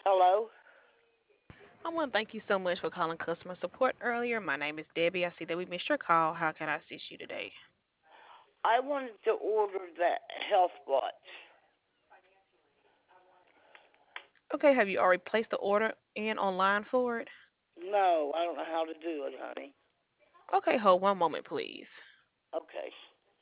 Hello. I want to thank you so much for calling customer support earlier. My name is Debbie. I see that we missed your call. How can I assist you today? I wanted to order the health watch. Okay, have you already placed the order in online for it? No, I don't know how to do it, honey. Okay, hold one moment, please. Okay.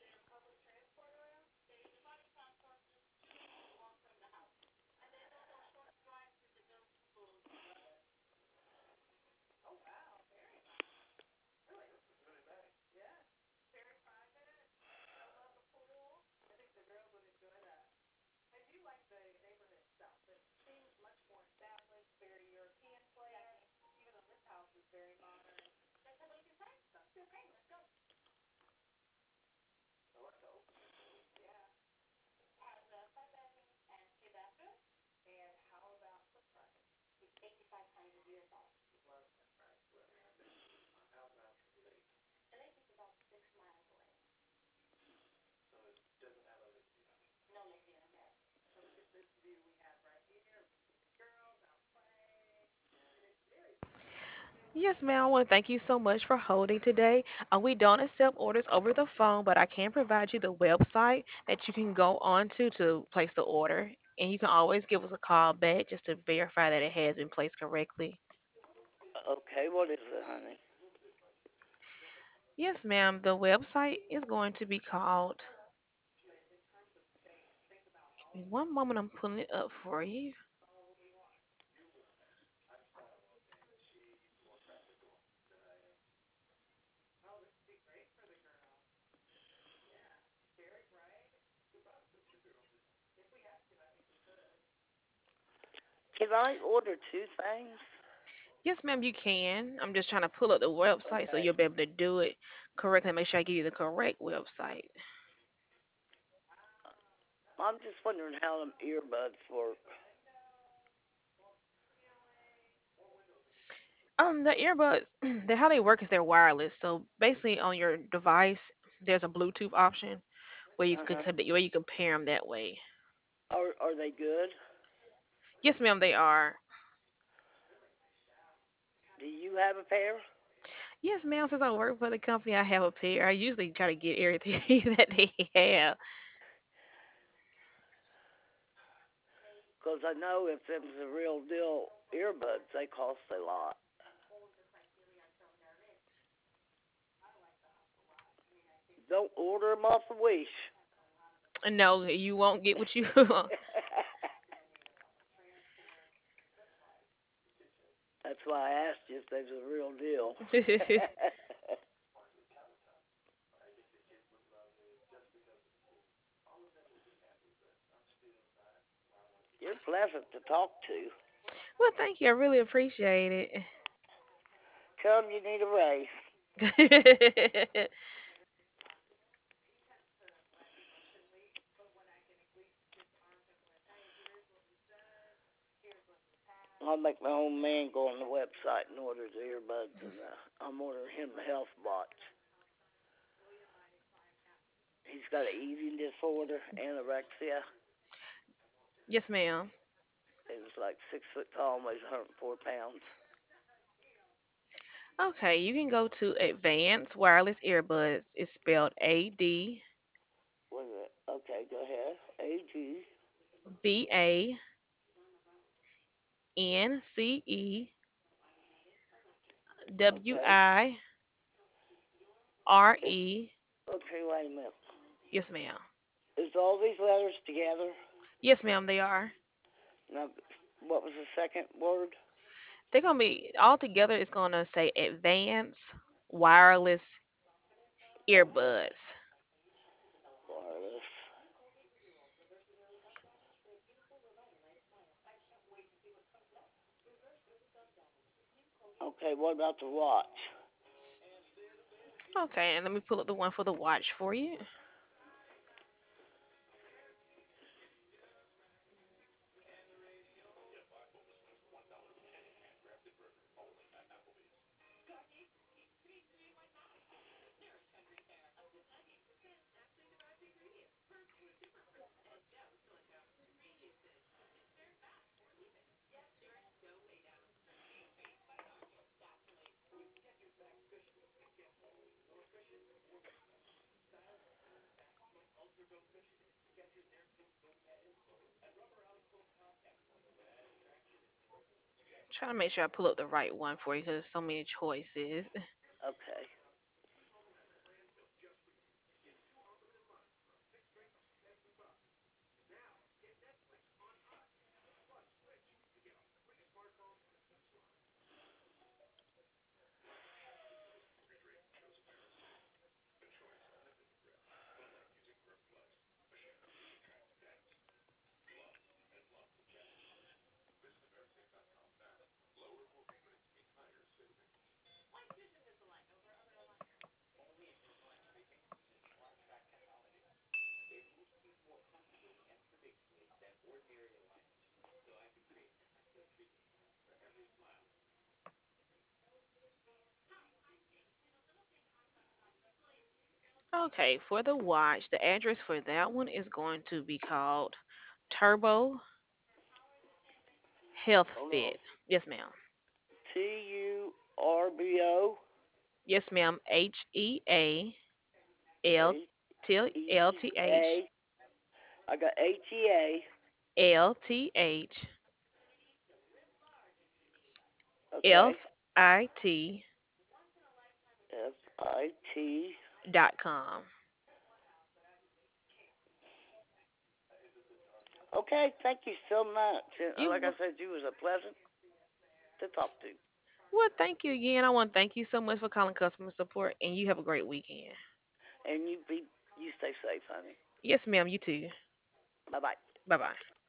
Yes, ma'am. I want to thank you so much for holding today. We don't accept orders over the phone, but I can provide you the website that you can go on to place the order. And you can always give us a call back just to verify that it has been placed correctly. Okay, what is it, honey? Yes, ma'am. The website is going to be called. Give me one moment, I'm pulling it up for you. Can I order two things? Yes, ma'am, you can. I'm just trying to pull up the website so Okay. you'll be able to do it correctly. Make sure I give you the correct website. I'm just wondering how them earbuds work. The earbuds, how they work is they're wireless. So basically, on your device, there's a Bluetooth option where you Uh can huh. where you can pair them that way. Are they good? Yes, ma'am, they are. Do you have a pair? Yes, ma'am. Since I work for the company, I have a pair. I usually try to get everything that they have. Because I know if them's the real deal earbuds, they cost a lot. Don't order them off of Wish. No, you won't get what you. That's why I asked you if they was a real deal. You're pleasant to talk to. Well, thank you. I really appreciate Tell them you need a raise. it. I'll make my own man go on the website and order the earbuds, and I'm ordering him the health watch. He's got an eating disorder, anorexia. Yes, ma'am. He was like 6 foot tall and weighs 104 pounds. Okay, you can go to Advanced Wireless Earbuds. It's spelled Wait a minute. Okay, go ahead. AG. Okay. It, Advancedwire. okay, wait a minute. Yes, ma'am. Is all these letters together? Yes, ma'am, they are. Now, what was the second word? They're gonna be all together. It's gonna say Advanced Wireless Okay. Earbuds. Wireless. Okay, what about the watch? Okay, and let me pull up the one for the watch for you. Trying to make sure I pull up the right one for you because there's so many choices. Okay. Okay, for the watch, the address for that one is going to be called Turbo Health Hold on. Fit. Yes, ma'am. TURBO Yes, ma'am. L A L E T H A. I got ATA. LTH Okay. FIT FIT. .com. Okay. Thank you so much. You Like I w- said, you was a pleasant to talk to, well, thank you again. I want to thank you so much for calling customer support, and you have a great weekend. and you stay safe, honey. Yes, ma'am. You too. Bye bye. Bye bye.